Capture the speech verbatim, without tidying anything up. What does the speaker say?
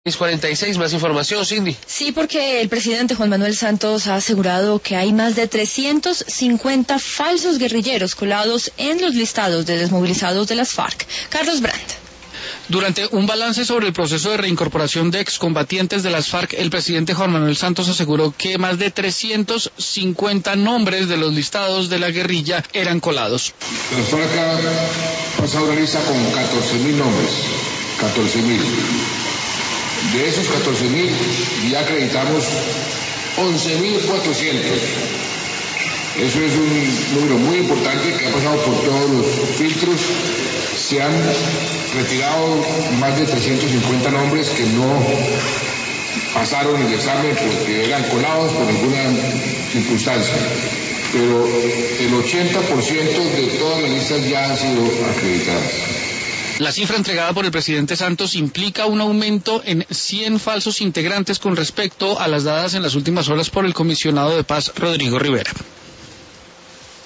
cuarenta y seis, más información, Cindy. Sí, porque el presidente Juan Manuel Santos ha asegurado que hay más de trescientos cincuenta falsos guerrilleros colados en los listados de desmovilizados de las FARC. Carlos Brandt. Durante un balance sobre el proceso de reincorporación de excombatientes de las FARC, el presidente Juan Manuel Santos aseguró que más de trescientos cincuenta nombres de los listados de la guerrilla eran colados. Las FARC ha pasado una lista con catorce mil nombres, catorce mil. De esos catorce mil ya acreditamos once mil cuatrocientos. Eso es un número muy importante que ha pasado por todos los filtros. Se han retirado más de trescientos cincuenta nombres que no pasaron el examen porque eran colados por alguna circunstancia. Pero el ochenta por ciento de todas las listas ya han sido acreditadas. La cifra entregada por el presidente Santos implica un aumento en cien falsos integrantes con respecto a las dadas en las últimas horas por el comisionado de paz Rodrigo Rivera.